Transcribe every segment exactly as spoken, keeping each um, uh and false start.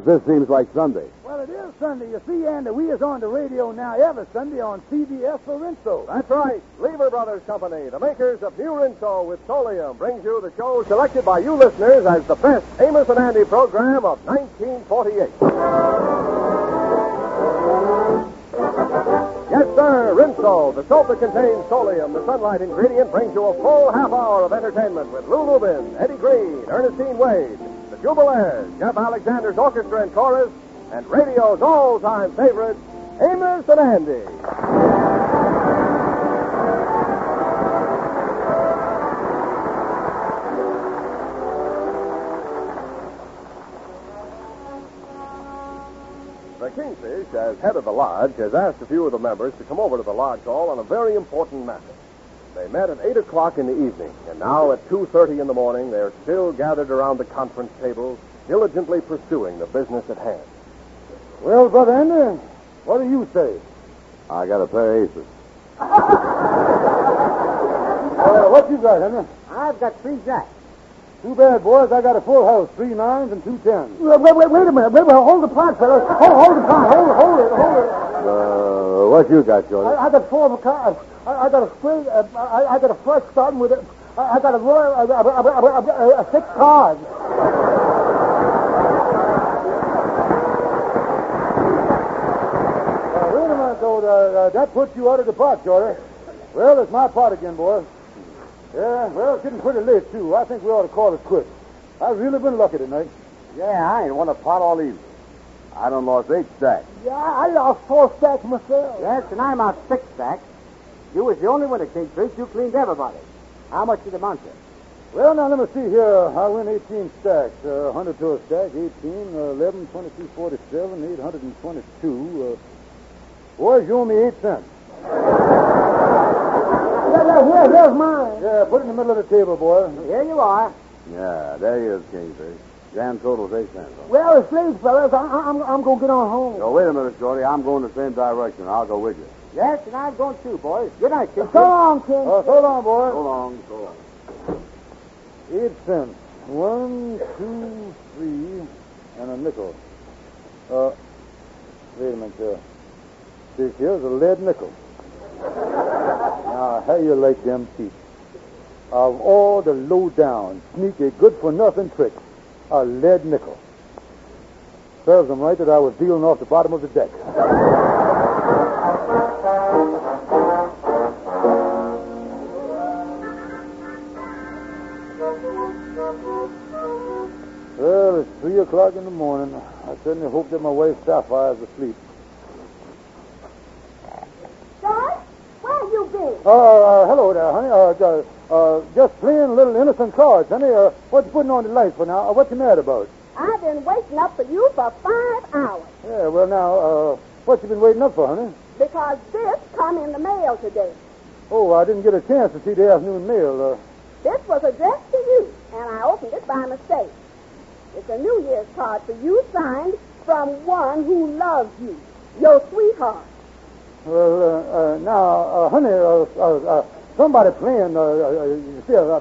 this seems like Sunday. Well, it is Sunday. You see, Andy, we is on the radio now every Sunday on C B S for Rinso. That's right. Lever Brothers Company, the makers of New Rinso with Solium, brings you the show selected by you listeners as the best Amos and Andy program of nineteen forty-eight. Yes, sir, Rinso, the soap that contains Solium, the sunlight ingredient, brings you a full half hour of entertainment with Lou Lubin, Eddie Green, Ernestine Wade, the Jubilaires, Jeff Alexander's orchestra and chorus, and radio's all-time favorite, Amos and Andy. The Kingfish, as head of the lodge, has asked a few of the members to come over to the lodge hall on a very important matter. They met at eight o'clock in the evening, and now at two thirty in the morning, they're still gathered around the conference table, diligently pursuing the business at hand. Well, Brother Andy, what do you say? I got a pair of aces. Uh, what you got, Henry? I've got three jacks. Too bad, boys. I got a full house, three nines and two tens. Wait, wait, wait, wait a minute. Wait, wait, hold the pot, fellas. Hold, hold the pot. Hold it, hold it, hold it. Uh, what you got, Jordan? I, I got four of a cards. I, I got a spring. Uh, I, I got a flush starting with a. I, I got a royal. A, a, a, a, a, a six cards. Uh, wait a minute, though. Uh, uh, that puts you out of the pot, Jordan. Well, it's my pot again, boys. Yeah, well, it's getting pretty late, too. I think we ought to call it quits. I've really been lucky tonight. Yeah, I ain't won a pot all evening. I done lost eight stacks. Yeah, I lost four stacks myself. Yes, and I'm out six stacks. You was the only winner, Kingfish. You cleaned everybody. How much did it amount to? Well, now, let me see here. I win eighteen stacks. Uh, one hundred to a stack, eighteen, uh, eleven, twenty-two, forty-seven, eight hundred twenty-two. Uh, boys, you owe me eight cents. Yeah, yeah, here, there's mine. Yeah, put it in the middle of the table, boy. Here you are. Yeah, there he is, Kingfish. Grand total's eight cents. Well, it's late, fellas. I, I, I'm, I'm going to get on home. No, wait a minute, Shorty. I'm going the same direction. I'll go with you. Yes, and I'm going too, boys. Good night, Kingfish. So long, King. Uh, so long, boy. So long, so long. Eight cents. One, two, three, and a nickel. Uh, wait a minute, uh, this here's a lead nickel. Now, how you like them teeth? Of all the low-down, sneaky, good-for-nothing tricks, a lead nickel. Serves them right that I was dealing off the bottom of the deck. Well, it's three o'clock in the morning. I certainly hope that my wife Sapphire's asleep. George, where have you been? Uh, uh, hello there, honey. Uh, uh, uh, just playing little innocent cards, honey. Uh, what you putting on the lights for now? Uh, what you mad about? I've been waiting up for you for five hours Yeah, well, now, uh, what you been waiting up for, honey? because this come in the mail today. Oh, I didn't get a chance to see the afternoon mail. Uh, This was addressed to you, and I opened it by mistake. It's a New Year's card for you signed from one who loves you, your sweetheart. well, uh, uh, now, uh, honey, uh, uh, uh, somebody playing, uh, uh, you see, uh,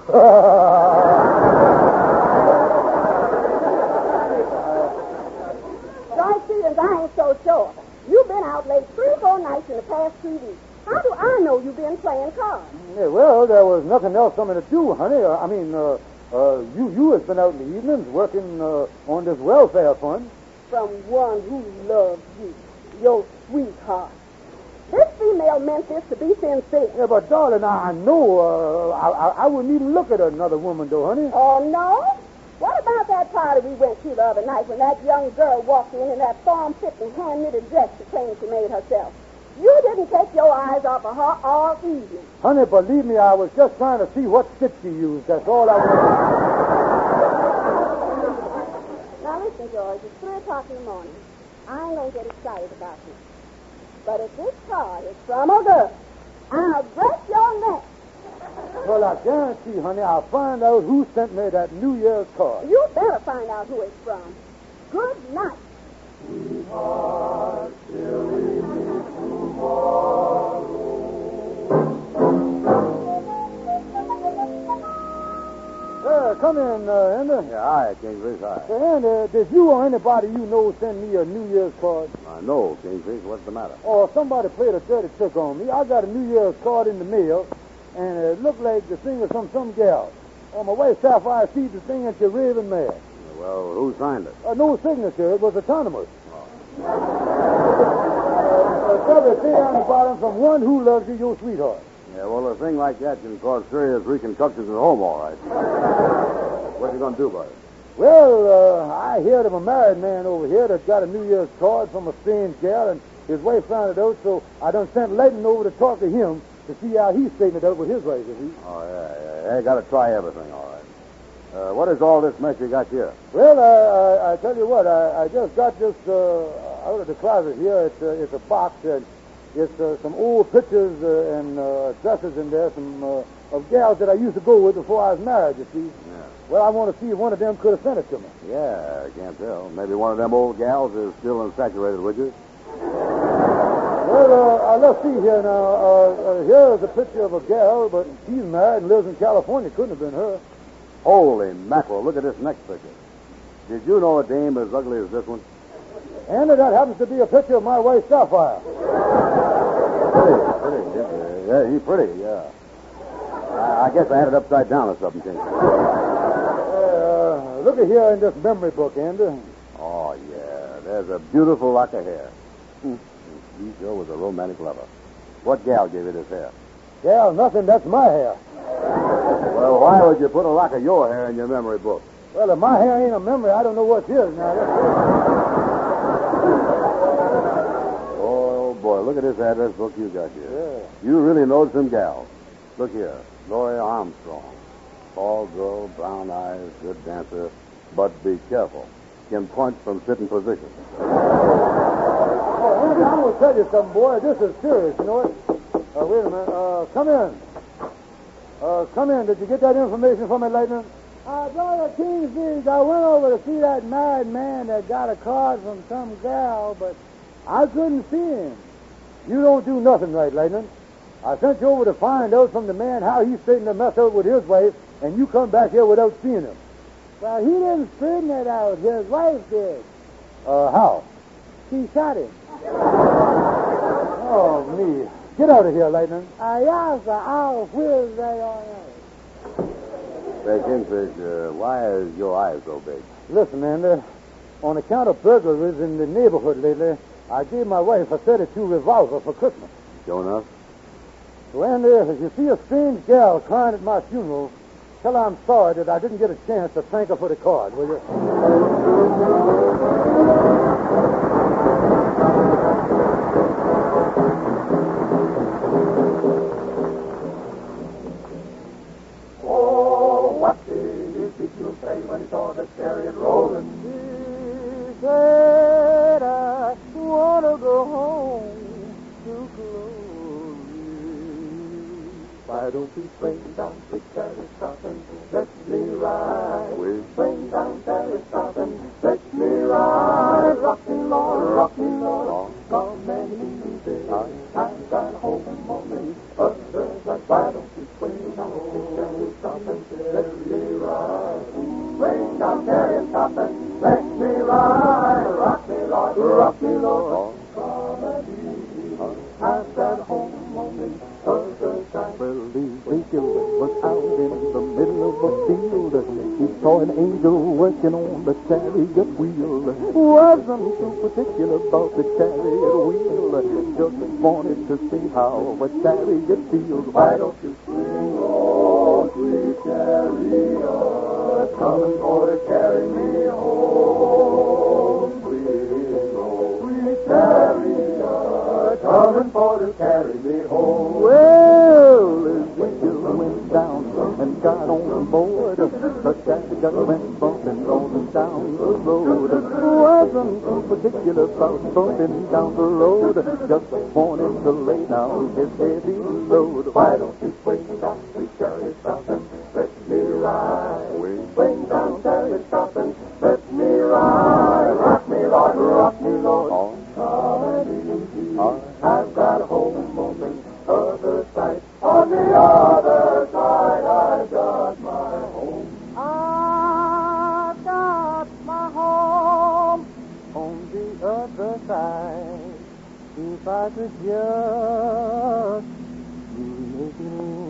Joyce Stevens, I ain't so sure. You've been out late three or four nights in the past two weeks. How do I know you've been playing cards? yeah, well, there was nothing else something to do, honey. Uh, I mean, uh, uh, you you has been out in the evenings working uh, on this welfare fund. From one who loves you, your sweetheart. This female meant this to be sincere. Yeah, but darling, I know uh, I, I, I wouldn't even look at another woman, though, honey. Oh, no? What about that party we went to the other night when that young girl walked in in that form-fitting hand-knitted dress she claimed she made herself? You didn't take your eyes off of her all evening. Honey, believe me, I was just trying to see what stitch she used. That's all I was. Now, listen, George, it's three o'clock in the morning. I ain't going to get excited about this. But if this card is from a girl, I'll break your neck. Well, I guarantee, honey, I'll find out who sent me that New Year's card. You better find out who it's from. Good night. Uh, come in, uh, Andy. Yeah, hi, Kingfish, hi. Say, Andy, did you or anybody you know send me a New Year's card? Uh, no, Kingfish, what's the matter? Or somebody played a dirty trick on me. I got a New Year's card in the mail, and it looked like the thing was from some gal. On my wife, Sapphire, see the thing, and she raving mad. Well, who signed it? Uh, no signature. It was autonomous. Oh. uh, uh, say on the bottom, from one who loves you, your sweetheart. Yeah, well, a thing like that can cause serious reconstructions at home, all right. What you going to do about it? Well, uh, I heard of a married man over here that got a New Year's card from a strange gal, and his wife found it out, so I done sent Leighton over to talk to him to see how he straightened it out with his wife, you see. Oh, yeah, yeah. I got to try everything, all right. Uh, what is all this mess you got here? Well, uh, I, I tell you what, I, I just got this uh, out of the closet here. It's, uh, it's a box, and it's uh, some old pictures uh, and uh, dresses in there, some uh, of gals that I used to go with before I was married, you see. Yeah. Well, I want to see if one of them could have sent it to me. Yeah, I can't tell. Maybe one of them old gals is still infatuated with you. Well, uh, uh, let's see here now. Uh, uh, here is a picture of a gal, but she's married and lives in California. Couldn't have been her. Holy mackerel, look at this next picture. Did you know a dame as ugly as this one? And that happens to be a picture of my wife, Sapphire. Pretty, pretty. Yeah, yeah he's pretty, yeah. I, I guess I had it upside down or something, King. Uh, look at here in this memory book, Andy. Oh, yeah. There's a beautiful lock of hair. Hmm. She sure was a romantic lover. What gal gave you this hair? Gal, nothing. That's my hair. Well, why would you put a lock of your hair in your memory book? Well, if my hair ain't a memory, I don't know what is now. Oh, boy, look at this address book you got here. Yeah. You really know some gals. Look here. Gloria Armstrong. Tall girl, brown eyes, good dancer. But be careful. Can punch from sitting position. Oh, Andy, I'm going to tell you something, boy. This is serious, you know it? Uh, wait a minute. Uh, come in. Uh, come in. Did you get that information from me, Leighton? Uh, Brother Kingfish, I went over to see that married man that got a card from some gal, but I couldn't see him. You don't do nothing right, Leighton. I sent you over to find out from the man how he straightened the mess out with his wife, and you come back here without seeing him. Well, he didn't straighten it out. His wife did. Uh, how? She shot him. Oh, me. Get out of here, Leighton. Uh, yeah, sir. I'll whiz right on out. Say, Kingfish, uh, why is your eyes so big? Listen, Andy, on account of burglaries in the neighborhood lately, I gave my wife a thirty-two revolver for Christmas. Sure enough? So, Andy, if you see a strange gal crying at my funeral, tell her I'm sorry that I didn't get a chance to thank her for the card, will you? Oh, what did Ezekiel say when he saw the chariot rolling? He said, I want to go home to glory. Why don't you swing down the chariot, stop and let me ride? We? Swing down, chariot, stop and let me ride. Rock me, Lord, rock me, Lord. Come and lead me there. I've got a home on me. Others like, why don't you swing down the chariot, stop and let me ride? Swing down, chariot, stop and let me ride. Rock me, Lord, rock me, Lord. Come and lead me. I've got a home on me. Others like, Well, Ezekiel was out in the middle of a field. He saw an angel working on the chariot wheel. Wasn't too particular about the chariot wheel. Just wanted to see how a chariot feels. why don't you swing, oh, sweet chariot, coming for to carry me home. Swing, oh, sweet chariot, coming for to carry me home. Well, Ezekiel went down and got on board. The chariot went bumping on down the road. Wasn't too particular about bumping down the road. Just wanted to lay down his heavy load. Why don't you swing down, sweet chariot, stop and let me ride? Swing down, chariot, stop and let me ride. Rock me, Lord, rock me, Lord. Come and easy. I've got a home on the other side. On the other side, I've got my home. I if I could just make it in.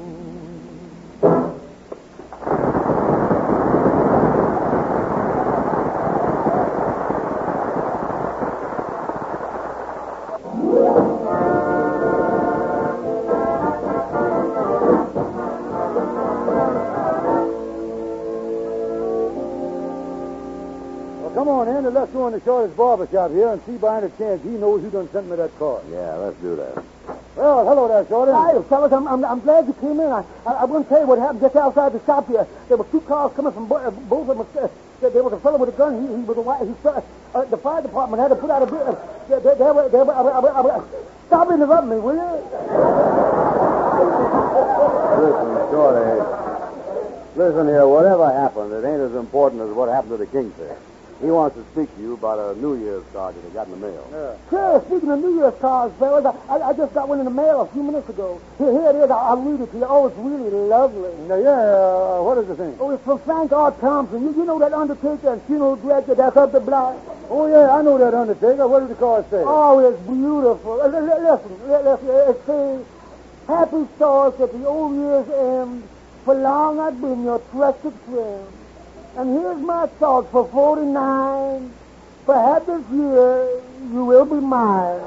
Come on, Andy, let's go in the shortest barber shop here and see by any chance he knows who done sent me that card. Yeah, let's do that. Well, hello there, Shorty. Hi, fellas. I'm, I'm, I'm glad you came in. I, I, I want to tell you what happened just outside the shop here. There were two cars coming from bo- uh, both of them. Uh, there, there was a fellow with a gun. He, he was a white. He, uh, uh, the fire department had to put out a bit. Uh, they, they, they were, they were, uh, uh, uh, uh, stop interrupting me, will you? Listen, Shorty. Listen here, whatever happened, it ain't as important as what happened to the Kingfish. He wants to speak to you about a New Year's card that he got in the mail. Yeah. Sure, speaking of New Year's cards, fellas, I, I just got one in the mail a few minutes ago. Here, here it is. I, I'll read it to you. Oh, it's really lovely. Now, yeah, uh, what is the thing? Oh, it's from Frank R. Thompson. You, you know that undertaker and funeral director that's up the block? Oh, yeah, I know that undertaker. What does the card say? Oh, it's beautiful. Uh, li- li- listen, li- listen. It says, happy stars at the old year's end. For long I've been your trusted friend. And here's my thoughts for forty-nine. Perhaps this year you will be mine.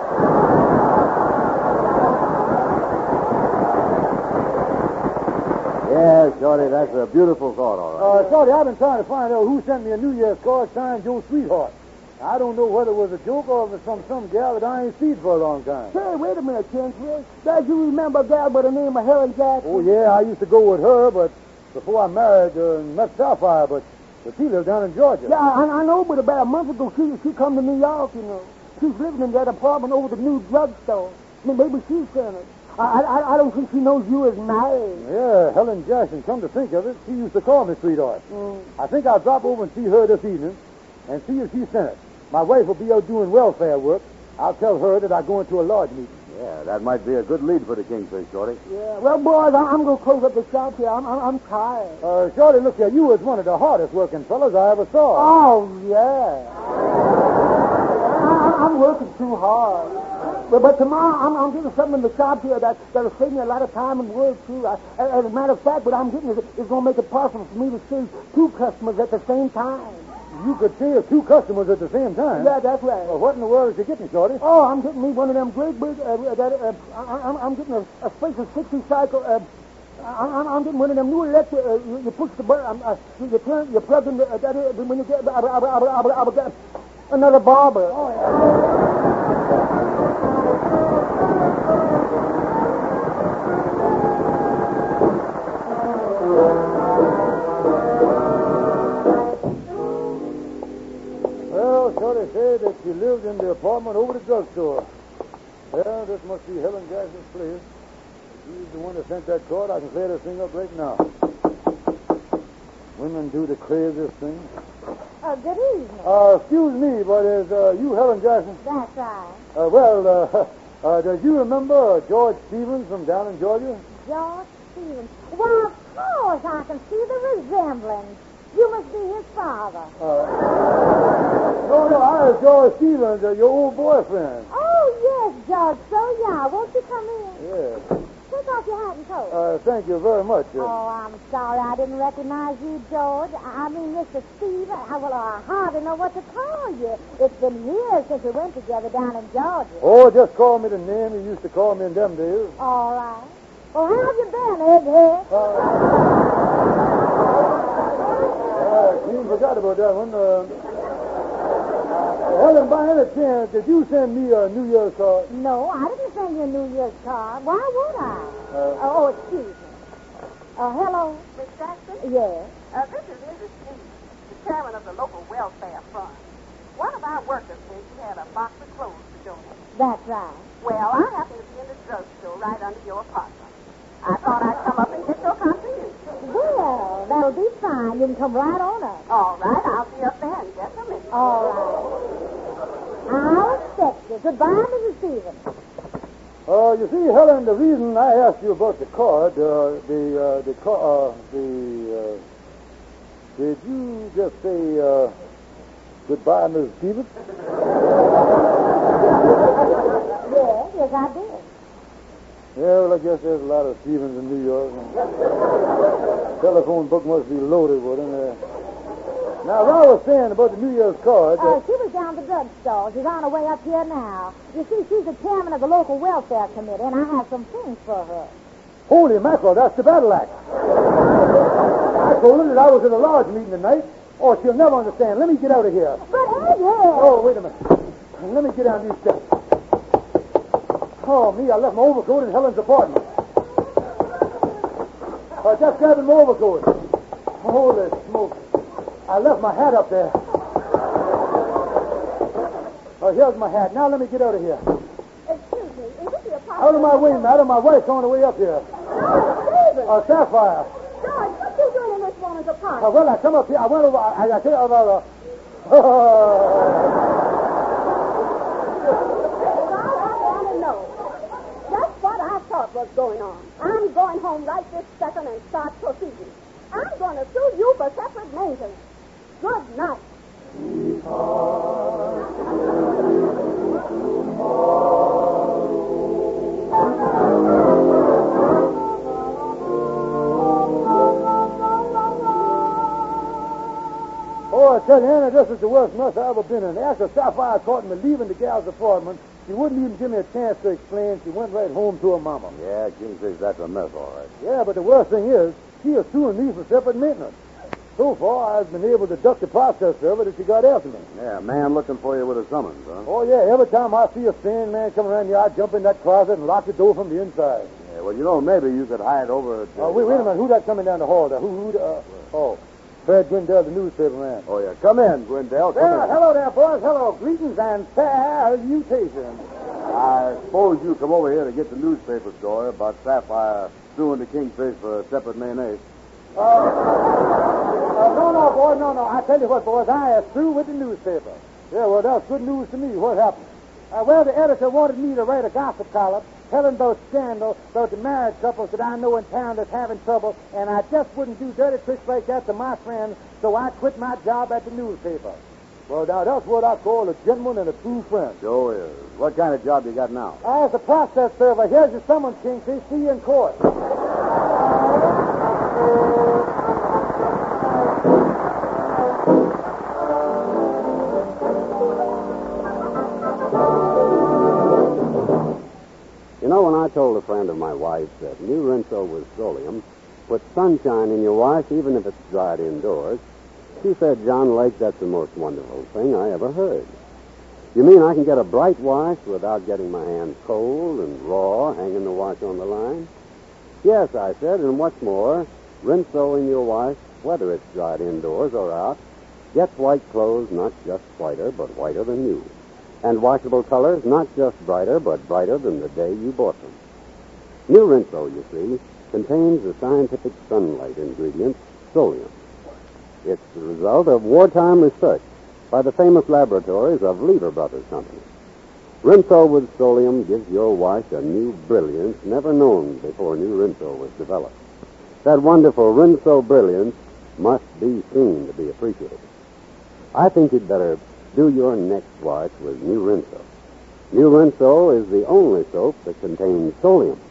Yeah, Shorty, that's a beautiful thought, all right. Uh, Shorty, I've been trying to find out who sent me a New Year's card signed Joe Sweetheart. I don't know whether it was a joke or if it's from some gal that I ain't seen for a long time. Say, wait a minute, Kinsler. Does you remember a gal by the name of Helen Jackson? Oh, yeah, I used to go with her, but before I married uh, and met Sapphire, but, but she lived down in Georgia. Yeah, I, I know, but about a month ago, she she come to New York, you know. She's living in that apartment over the new drugstore. I mean, maybe she's in it. I, I, I don't think she knows you as married. Yeah, Helen Jackson, come to think of it, she used to call me Sweetheart. Mm. I think I'll drop over and see her this evening and see if she sent it. My wife will be out doing welfare work. I'll tell her that I go into a lodge meeting. Yeah, that might be a good lead for the Kingfish, Shorty. Yeah, well, boys, I, I'm going to close up the shop here. I'm, I'm, I'm tired. Uh, Shorty, look here, you was one of the hardest working fellas I ever saw. Oh, yeah. I, I'm working too hard. But, but tomorrow I'm, I'm getting something in the shop here that, that'll save me a lot of time and work, too. I, as a matter of fact, what I'm getting is, is going to make it possible for me to see two customers at the same time. You could see two customers at the same time? Yeah, that's right. Well, what in the world is you getting, Shorty? Oh, I'm getting me one of them great big, uh, that, uh, I, I'm, I'm getting a, a space of sixty cycle, uh, I'm, I'm getting one of them new electric, uh, you, you push the button, um, uh, you, you turn, you plug in the, uh, that, uh, when you get, uh, uh, uh, uh, uh, uh, uh, another barber. Oh, yeah. Shorty said that she lived in the apartment over the drugstore. Well, this must be Helen Jackson's place. She's the one that sent that card. I can clear this thing up right now. Women do the craziest things. Oh, good evening. Uh, excuse me, but is uh, you Helen Jackson? That's right. Uh, well, uh, uh, does you remember George Stevens from down in Georgia? George Stevens. Well, of course, I can see the resemblance. You must be his father. Uh, no, no, I was George Stevens, uh, your old boyfriend. Oh, yes, George. So, yeah. Won't you come in? Yeah. Take off your hat and coat. Uh, thank you very much. Uh, Oh, I'm sorry I didn't recognize you, George. I I mean, Mister Steve. I, well, I hardly know what to call you. It's been years since we went together down in Georgia. Oh, just call me the name you used to call me in them days. All right. Well, how have you been, Egghead? Uh, clean forgot about that one. Uh, Helen, by any chance, did you send me a New Year's card? No, I didn't send you a New Year's card. Why would I? Uh, oh, excuse me. Uh, hello? Miss Jackson? Yes. Uh, this is Missus Steve, the chairman of the local welfare fund. One of our workers said you had a box of clothes to donate. That's right. Well, I happen to be in the drugstore right under your apartment. I thought I'd come up and get your contribution. Well, that'll be fine. You can come right on up. All right, I'll be up there in just a minute. All right. I'll expect you. Goodbye, Missus Stevens. uh, you see, Helen, the reason I asked you about the card, uh, the, uh, the, car, uh, the, uh, did you just say, uh, goodbye, Missus Stevens? Yes, yes, I did. Yeah, well, I guess there's a lot of Stevens in New York. And telephone book must be loaded with them. Uh, now, as I was saying about the New Year's card... Uh, she was down at the drugstore. She's on her way up here now. You see, she's the chairman of the local welfare committee, and I have some things for her. Holy mackerel, that's the battle axe. I told her that I was at a large meeting tonight. Oh, she'll never understand. Let me get out of here. But, Eddie... Oh, wait a minute. Let me get down these steps. Oh, me, I left my overcoat in Helen's apartment. I just grabbed my overcoat. Holy smoke. I left my hat up there. Oh, here's my hat. Now let me get out of here. Excuse me, is this the apartment? Out of my way, madam. My wife's on the way up here. No, Stephen. Uh, Sapphire. George, what you doing in this woman's apartment? Uh, well, I come up here. I went over. I, I said about. Uh, what's going on. I'm going home right this second and start proceedings. I'm going to sue you for separate maintenance. Good night. Oh, I tell you, Anna, this is the worst mess I've ever been in. After Sapphire caught me leaving the gal's apartment, she wouldn't even give me a chance to explain. She went right home to her mama. Yeah, Kingfish, that's a mess, all right. Yeah, but the worst thing is, she is suing me for separate maintenance. So far, I've been able to duck the process server that she got after me. Yeah, man looking for you with a summons, huh? Oh, yeah, every time I see a strange man come around here, I jump in that closet and lock the door from the inside. Yeah, well, you know, maybe you could hide over at... Oh, uh, wait, wait a minute. Who's that coming down the hall there? Who, who, uh, oh, Fred Gwendell, the newspaper man. Oh, yeah. Come in, Gwendell. Come Well, in. hello there, boys. Hello. Greetings and salutations. I suppose you come over here to get the newspaper story about Sapphire suing the Kingfish for separate mayonnaise. Uh, uh, no, no, boys, no, no. I tell you what, boys, I am through with the newspaper. Yeah, well, that's good news to me. What happened? Uh, well, the editor wanted me to write a gossip column telling those scandals, about the married couples that I know in town that's having trouble, and I just wouldn't do dirty tricks like that to my friends, so I quit my job at the newspaper. Well, now, that's what I call a gentleman and a true friend. Sure is. What kind of job you got now? As a process server, here's your summons, Kingfish. See you in court. You know, when I told a friend of my wife's that new Rinso with Solium puts sunshine in your wash even if it's dried indoors, she said, John Lake, that's the most wonderful thing I ever heard. You mean I can get a bright wash without getting my hands cold and raw hanging the wash on the line? Yes, I said, and what's more, Rinso in your wash, whether it's dried indoors or out, gets white clothes not just whiter, but whiter than new. And washable colors not just brighter, but brighter than the day you bought them. New Rinso, you see, contains the scientific sunlight ingredient, Solium. It's the result of wartime research by the famous laboratories of Lever Brothers Company. Rinso with Solium gives your wash a new brilliance never known before new Rinso was developed. That wonderful Rinso brilliance must be seen to be appreciated. I think you'd better do your next wash with new Rinso. New Rinso is the only soap that contains Solium.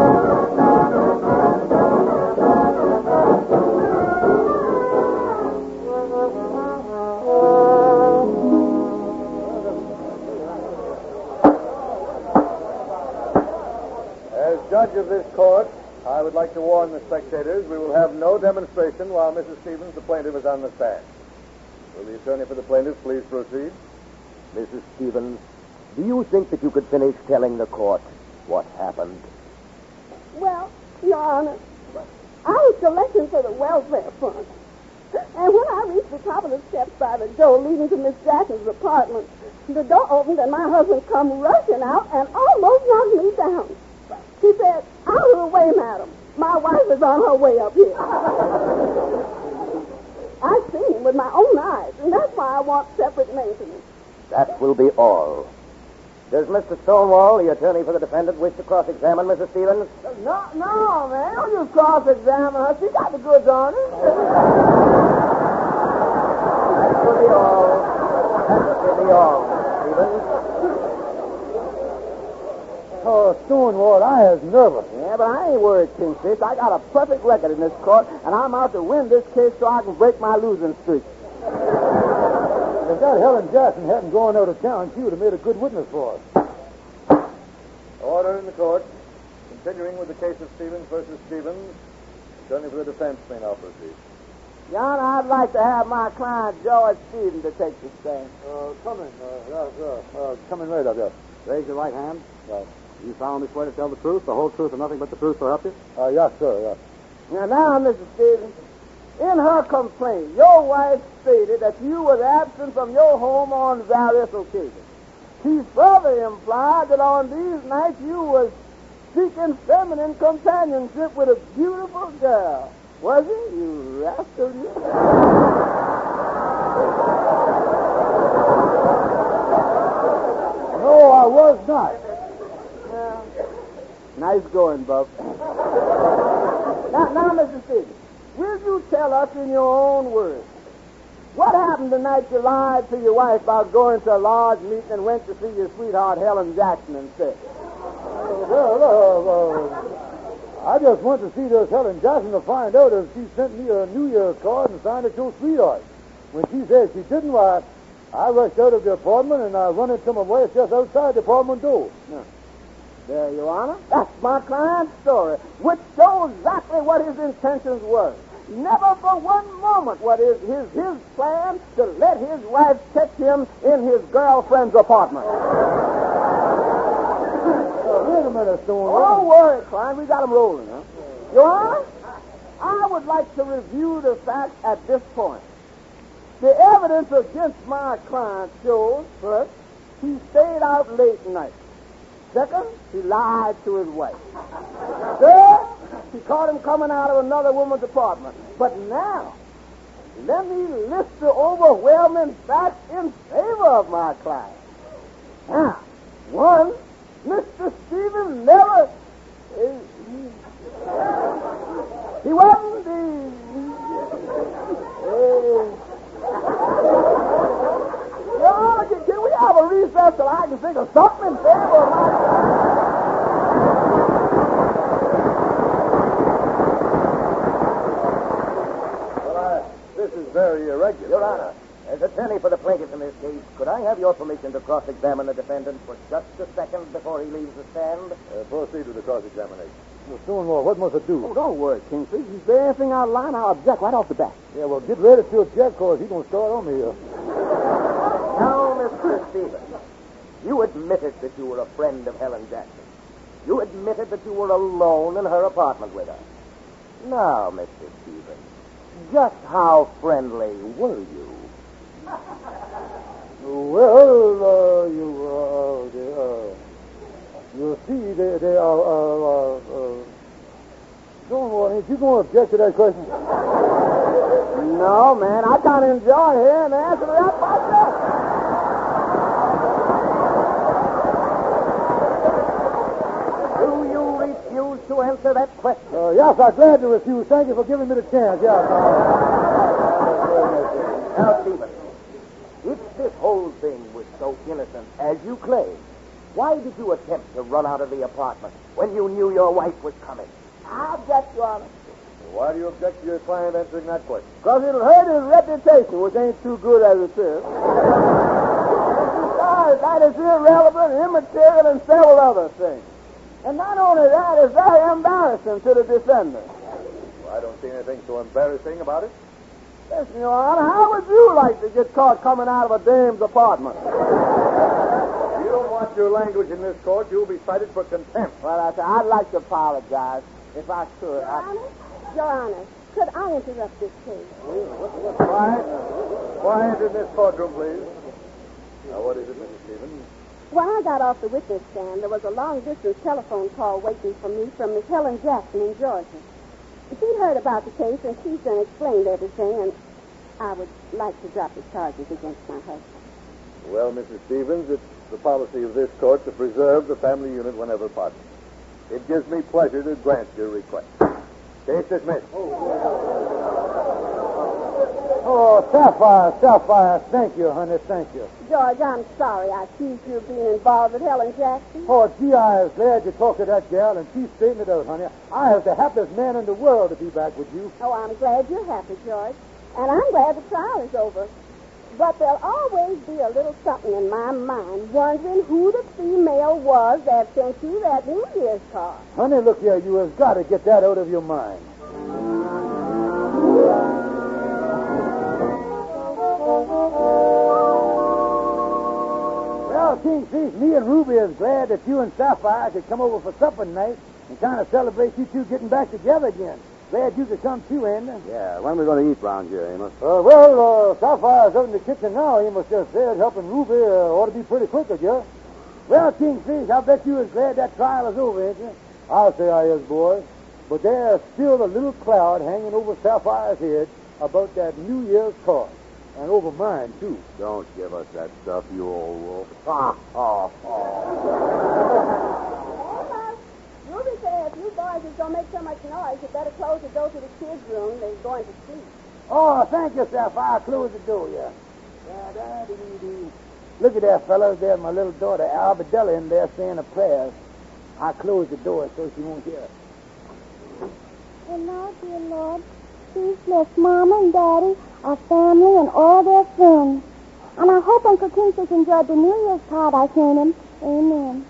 As judge of this court, I would like to warn the spectators we will have no demonstration while Missus Stevens, the plaintiff, is on the stand. Will the attorney for the plaintiff please proceed? Missus Stevens, do you think that you could finish telling the court what happened? Well, Your Honor, I was collecting for the welfare fund. And when I reached the top of the steps by the door leading to Miss Jackson's apartment, the door opened and my husband come rushing out and almost knocked me down. He said, out of the way, madam. My wife is on her way up here. I've seen him with my own eyes, and that's why I want separate maintenance. That will be all. Does Mister Stonewall, the attorney for the defendant, wish to cross-examine Missus Stevens? No, no, man. Don't just cross-examine her. She got the goods on her. That will be all. That will be all, Missus Stevens. Oh, Stonewall, I is nervous. Yeah, but I ain't worried, Kingfish. I got a perfect record in this court, and I'm out to win this case so I can break my losing streak. If that Helen Jackson hadn't gone out of town, she would have made a good witness for us. Order in the court. Continuing with the case of Stevens versus Stevens, attorney for the defense may now proceed. Your Honor, I'd like to have my client, George Stevens, to take the stand. Uh, come in. Uh, yes, sir. Uh, come in right up, yes. Raise your right hand. Yes. You solemnly swear to tell the truth, the whole truth, and nothing but the truth, so help you? Uh, yes, sir, yes. Now, now, Missus Stevens, in her complaint, your wife stated that you was absent from your home on various occasions. She further implied that on these nights you was seeking feminine companionship with a beautiful girl. Was it? You rascal, you? No, I was not. Yeah. Nice going, Bub. now, now, Missus Stevens, will you tell us in your own words what happened the night you lied to your wife about going to a large meeting and went to see your sweetheart Helen Jackson instead? Well, uh, uh, I just went to see this Helen Jackson to find out if she sent me a New Year's card and signed it to her sweetheart. When she said she didn't, why, I rushed out of the apartment and I run into my wife just outside the apartment door. No. There, Your Honor. That's my client's story, which shows exactly what his intentions were. Never for one moment what is his, his plan to let his wife catch him in his girlfriend's apartment. Wait a minute, Stonewall. Don't worry, client. We got him rolling, huh? Your Honor, I would like to review the facts at this point. The evidence against my client shows, first, he stayed out late night. Second, he lied to his wife. Third, he caught him coming out of another woman's apartment. But now, let me list the overwhelming facts in favor of my client. Now, one, Mister Stevens never... Uh, he, he wasn't the... Uh, Your Honor, can, can we have a recess till I can think of something in favor of my client? Well, I, this is very irregular. Your Honor, as attorney for the plaintiff in this case, could I have your permission to cross-examine the defendant for just a second before he leaves the stand? Uh, proceed with the cross-examination. Well, Stonewall, what must I do? Oh, don't worry, Kingfish. If there's anything out of line, I'll object right off the bat. Yeah, well, get ready to object, because he's going to start on me here. Now, Mister Stevens, you admitted that you were a friend of Helen Jackson. You admitted that you were alone in her apartment with her. Now, Mister Stevens, just how friendly were you? Well, uh, you, uh, they, uh, you see, they, they are, uh, uh, uh, Stonewall, ain't you going to object to that question? No, man, I kind of enjoy hearing the answer to that myself. Do you refuse to answer that question? Uh, yes, I'm glad to refuse. Thank you for giving me the chance. Yes. Now, Stevens, if this whole thing was so innocent as you claim, why did you attempt to run out of the apartment when you knew your wife was coming? I object, Your Honor. Why do you object to your client answering that question? Because it'll hurt his reputation, which ain't too good as it is. Besides, that is irrelevant, immaterial, and several other things. And not only that, it's very embarrassing to the defendant. Well, I don't see anything so embarrassing about it. Listen, Your Honor, how would you like to get caught coming out of a dame's apartment? If you don't watch your language in this court, you'll be cited for contempt. Well, I, I'd like to apologize, if I could. Your I... Honor, Your Honor, could I interrupt this case? Quiet. Quiet in this courtroom, please. Now, what is it, Missus Stevens? When I got off the witness stand, there was a long-distance telephone call waiting for me from Miss Helen Jackson in Georgia. She'd heard about the case, and she's done explained everything, and I would like to drop the charges against my husband. Well, Missus Stevens, it's the policy of this court to preserve the family unit whenever possible. It gives me pleasure to grant your request. Case dismissed. Oh, Oh, Sapphire, Sapphire, thank you, honey, thank you. George, I'm sorry I accused you of being involved with Helen Jackson. Oh, gee, I was glad you talked to that gal, and she straightened it out, honey. I was the happiest man in the world to be back with you. Oh, I'm glad you're happy, George. And I'm glad the trial is over. But there'll always be a little something in my mind, wondering who the female was that sent you that New Year's card. Honey, look here, you have got to get that out of your mind. Well, King Thief, me and Ruby is glad that you and Sapphire could come over for supper tonight and kind of celebrate you two getting back together again. Glad you could come too, Andy. Yeah, when are we going to eat round here, Amos? Uh, well, uh, Sapphire's out in the kitchen now. Amos just said helping Ruby uh, ought to be pretty quick, I guess. Well, Kingfish, I bet you is glad that trial is over, ain't you? I'll say I is, boy. But there's still a little cloud hanging over Sapphire's head about that New Year's card. And over mine, too. Don't give us that stuff, you old wolf. Ah, ah, Emma, Ruby said if you boys is going to make so much noise, you better close the door to the kids' room. They're going to sleep. Oh, thank you, Sapphire. Close the door, yeah. Da-da-dee-dee. Look at that, fellas. There's my little daughter, Albadella, in there saying a prayer. I'll close the door so she won't hear it. And now, dear Lord, please bless Mama and Daddy, our family, and all their friends. And I hope Uncle Kingfish enjoyed the New Year's card I sent him. Amen.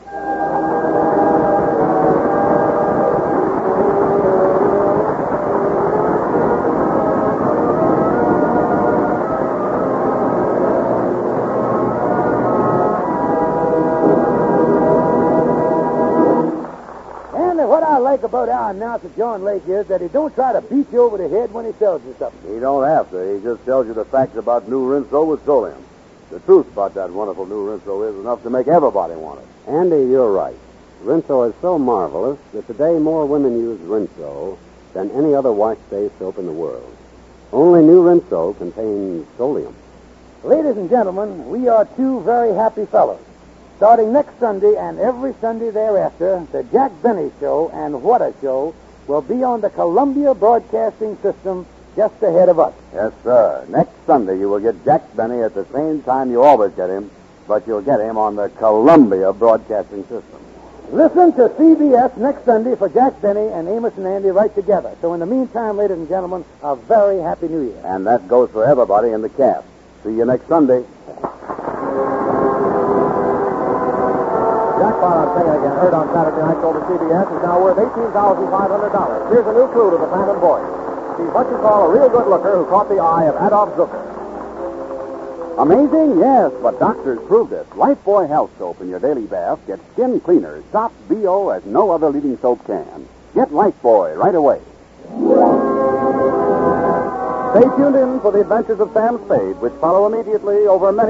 What I like about our announcer, John Lake, is that he don't try to beat you over the head when he tells you something. He don't have to. He just tells you the facts about New Rinso with Solium. The truth about that wonderful New Rinso is enough to make everybody want it. Andy, you're right. Rinso is so marvelous that today more women use Rinso than any other wash-day soap in the world. Only New Rinso contains Solium. Ladies and gentlemen, we are two very happy fellows. Starting next Sunday and every Sunday thereafter, the Jack Benny Show and What a Show will be on the Columbia Broadcasting System just ahead of us. Yes, sir. Next Sunday you will get Jack Benny at the same time you always get him, but you'll get him on the Columbia Broadcasting System. Listen to C B S next Sunday for Jack Benny and Amos and Andy right together. So in the meantime, ladies and gentlemen, a very happy New Year. And that goes for everybody in the cast. See you next Sunday. Jackpot on Say It Again, heard on Saturday night over C B S, is now worth eighteen thousand five hundred dollars. Here's a new clue to the Phantom Voice. She's what you call a real good looker who caught the eye of Adolf Zucker. Amazing? Yes, but doctors proved it. Lifebuoy Health Soap in your daily bath gets skin cleaner, soft B O as no other leading soap can. Get Lifebuoy right away. Stay tuned in for the adventures of Sam Spade, which follow immediately over many